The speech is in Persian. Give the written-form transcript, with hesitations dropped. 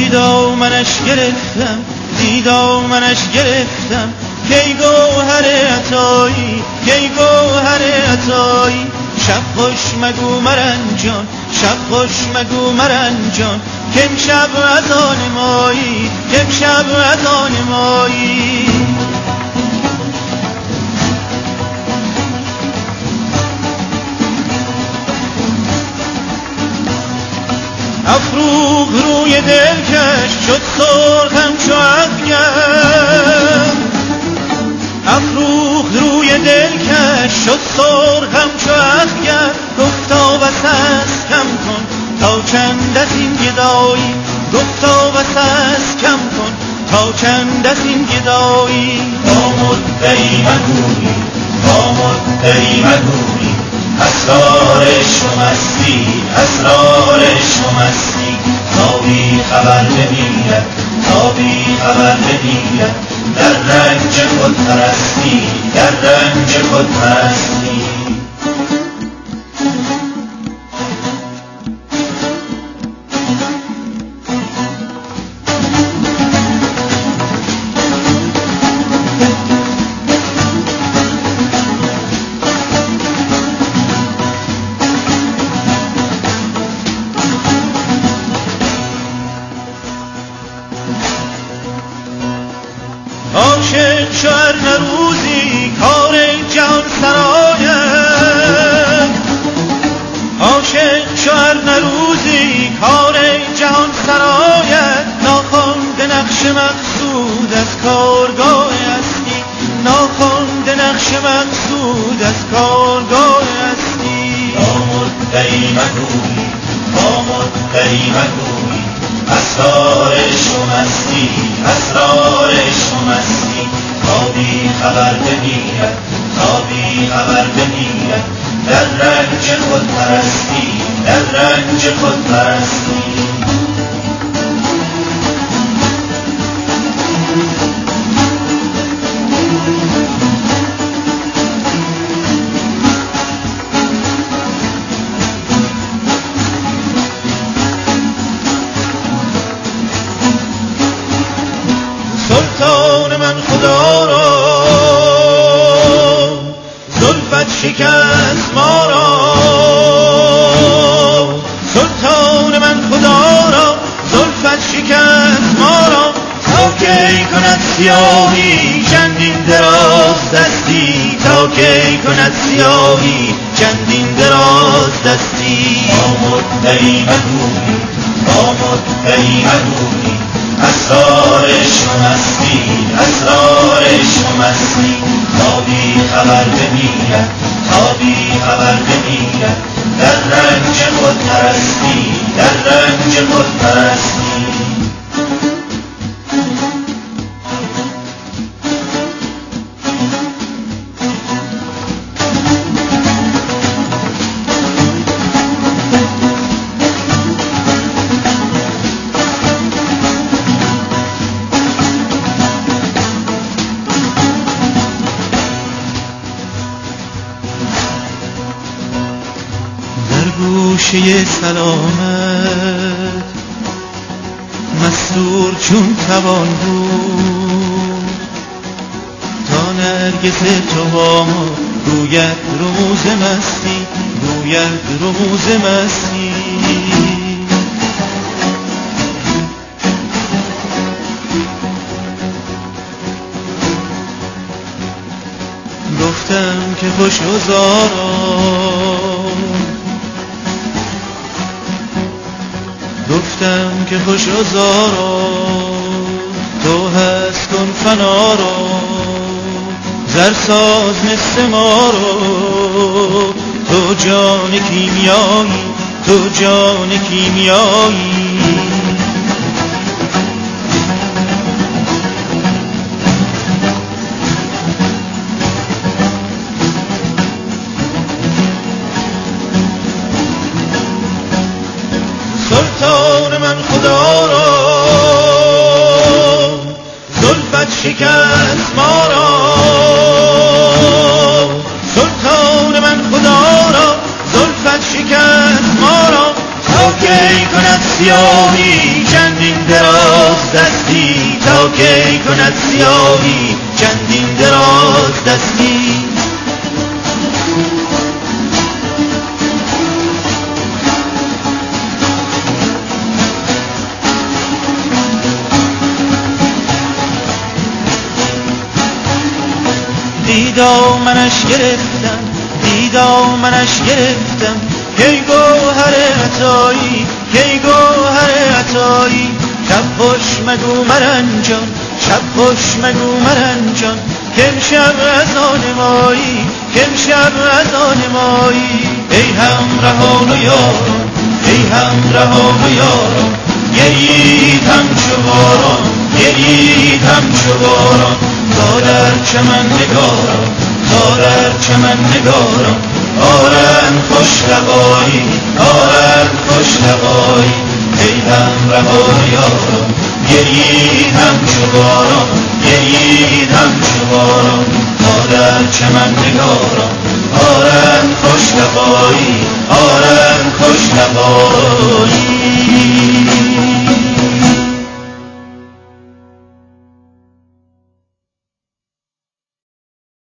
دامنش گرفتم زی دامنش گرفتم کی گوهر عطایی کی گوهر عطایی شب خوش مگو مرنجان شب خوش مگو مرنجان که امشب از آن مایی که امشب از آن مایی افروخ روی دلکش شد سرخم چو اخگر افروخ روی دلکش شد سرخم چو اخگر گفتا بس است کم کن تا چند از این گدایی گفتا بس است کم کن تا چند از این گدایی با مدعی مگویی با مدعی مگویی اسرار شمستی اسرار شمستی تا بی خبر بمیرد تا بی خبر بمیرد در رنج خود پرستی در رنج خود پرستی عاشق شهر نروزی کار جهان سراید عاشق شهر نروزی کار جهان سراید ناخوانده نقش مقصود از کارگاه هستی ناخوانده نقش مقصود از کارگاه هستی با مدعی مگویی با مدعی مگویی اسرار شمستی اسرار شمستی تا بی خبر بمیرد تا بی خبر بمیرد در رنج خود پرستی در رنج خود پرستی سلطان من خدا را زلفت شکست ما را سلطان من خدا را زلفت شکست ما را تا کی کند سیاهی چندین دراز دستی تا کی کند سیاهی چندین دراز دستی با مدعی مگویی با مدعی مگویی اسرار شمستی اسرار شمستی تا بی خبر بمیرد تا بی خبر بمیرد در رنج خود پرستی در رنج خود پرستی گوشه سلامت مستور چون توان بود تا نرگس تو با ما گوید رموز مستی گوید رموز مستی گفتم که خوش هزاران گفتم که خوش هزاران تو هست کن فنا را زرساز مثل ما رو تو جان کیمیایی تو جان کیمیایی سلطان من خدا را زلفت شکست ما را سلطان من خدا را زلفت شکست ما را تا کی کند سیاهی چندین دراز دستی، تا کی کند سیاهی چندین دراز دستی. دیدامنش گرفتم، دیدامنش گرفتم، کی گوهر عطایی، کی گوهر عطایی. شب خوش مگو مرنجان، شب خوش مگو مرنجان، کامشب از آن مایی، کامشب از آن مایی. ای همرهان و یاران، ای همرهان و یاران، گریید همچو باران، گریید همچو باران. تا در چمن نگاران، تا در چمن نگاران، آرند خوش لقایی، آرند خوش لقایی. ای همرهان و یاران، گریید همچو باران، گریید همچو باران. تا در چمن نگاران، آرند خوش لقایی، آرند خوش لقایی.